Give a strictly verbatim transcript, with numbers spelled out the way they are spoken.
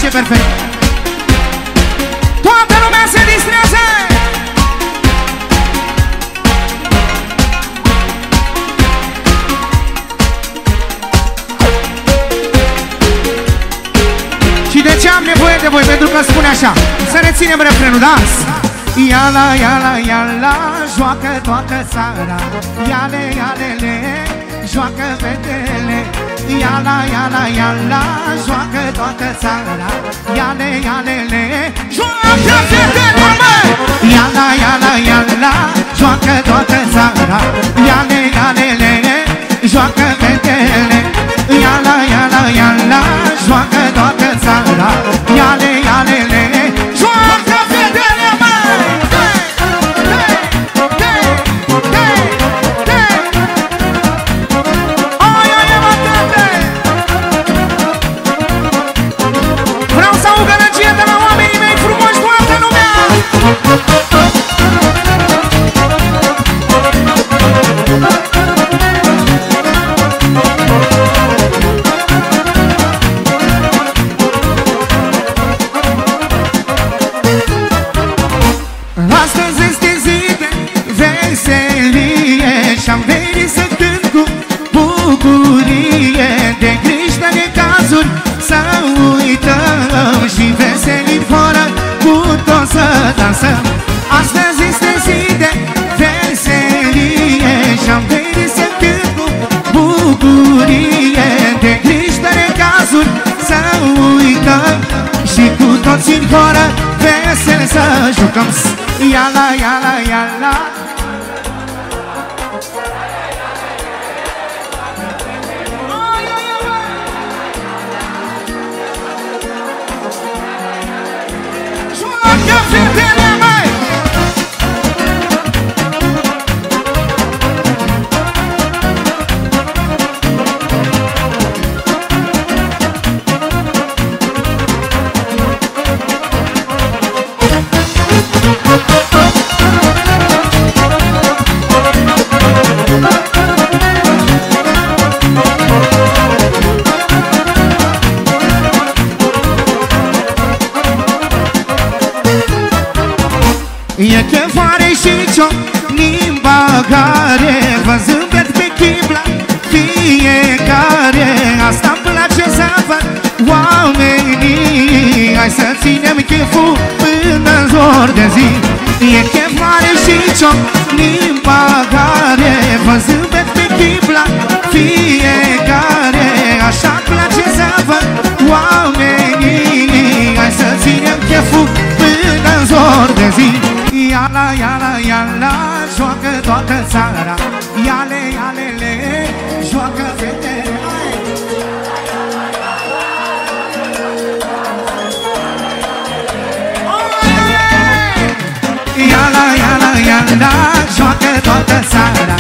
perfect. Toată lumea se distrează. Și de ce am nevoie de voi? Pentru că spune așa. Să reținem refrenul, da? Iala, iala, iala, joacă toată țara. Iale, ialele, joacă fetele. Iala, iala, iala, joacă toată țara. Iale, ialele, joacă fetele, măi! Iala, iala, iala, joacă toată țara. Iale, ialele, joacă fetele. Iala, iala, iala, joacă toată țara. Iale, ialele, joacă fetele, măi! Vreau să aud gălăgie de la oamenii mei frumoși, toată lumea! Astăzi este zi de veselie și-am venit să cânt cu bucurie. De griji, de necazuri să uităm și veselim fără cu toți să dansăm. Astăzi este zi de veselie și-am venit să cânt cu bucurie. De griji, de necazuri să uităm și cu toți în fără vesel să jucăm. Iala, iala, iala. Joacă fetele, măi! E chefare și ciocnim bagare, vă zâmbet pe chibla fiecare. Asta-mi place să văd oamenii. Hai să ținem cheful până în zor de zi. E chefare și ciocnim bagare, vă zâmbet pe chibla fiecare. Așa-mi place să văd oamenii. Hai să ținem cheful până în zor de zi. Iala, iala, iala, joacă toată țara. Iale, ialele, joacă fetele. Iala, iala, iala, joacă toată țara.